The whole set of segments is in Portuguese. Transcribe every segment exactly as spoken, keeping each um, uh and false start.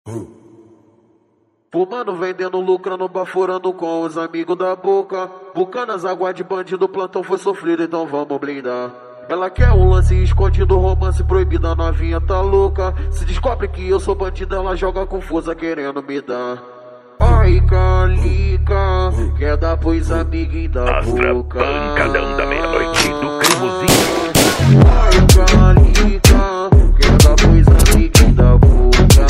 Fumando, vendendo, lucrando, baforando com os amigos da boca. Bucanas, água de bandido, plantão foi sofrido, então vamos blindar. Ela quer um lance escondido, romance proibido, a novinha tá louca. Se descobre que eu sou bandido, ela joga com força querendo me dar. Ai, calica, quer dar pros amiguinhos da Astra, boca. pancadão da meia-noite do cremosinho. Ai, calica, quer dar pros amiguinhos da boca.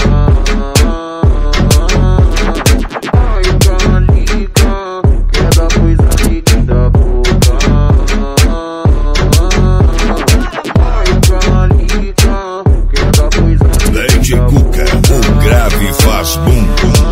Ai, calica, quer dar pros amiguinhos da boca. Ai, calica, quer dar pros amiguinhos Lady da Cuca, boca. o grave faz bum bum.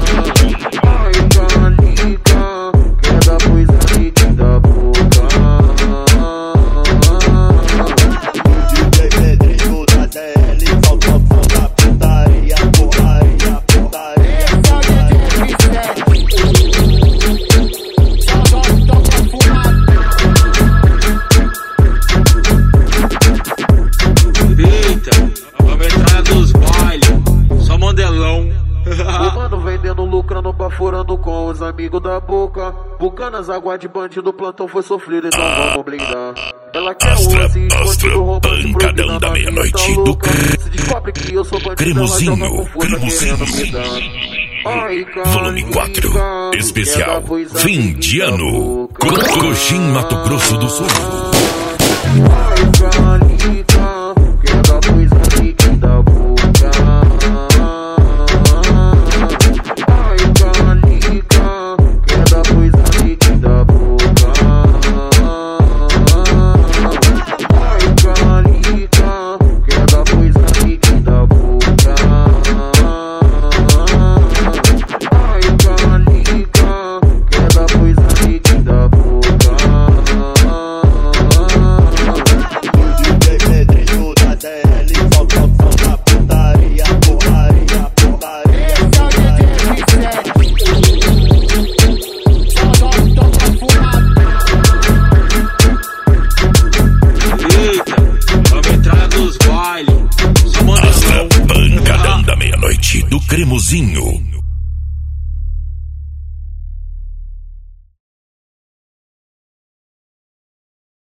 Fumando, vendendo, lucrando, baforando com os amigos da boca. Bucanas, água de bandido, plantão foi sofrido, então vamos blindar. Ela quer Astra, um lance Astra, escondido, romance pancadão proibido, da a meia-noite novinha tá do louca. cre- Se descobre que eu sou bandido, Cremosinho, ela joga com força cremosinho. querendo me dar. Ai, Volume quatro, calica, especial, quer dar pros fim amiguinhos de da ano, boca. Coxim, Mato Grosso do Sul. Ai, calica, quer dar pros amiguinhos da boca. Ai, calica, quer dar pros amiguinhos da boca. Ai, calica, quer dar pros amiguinhos da boca. Ai, calica, quer dar pros amiguinhos da boca. Astra, pancadão da meia-noite do cremosinho.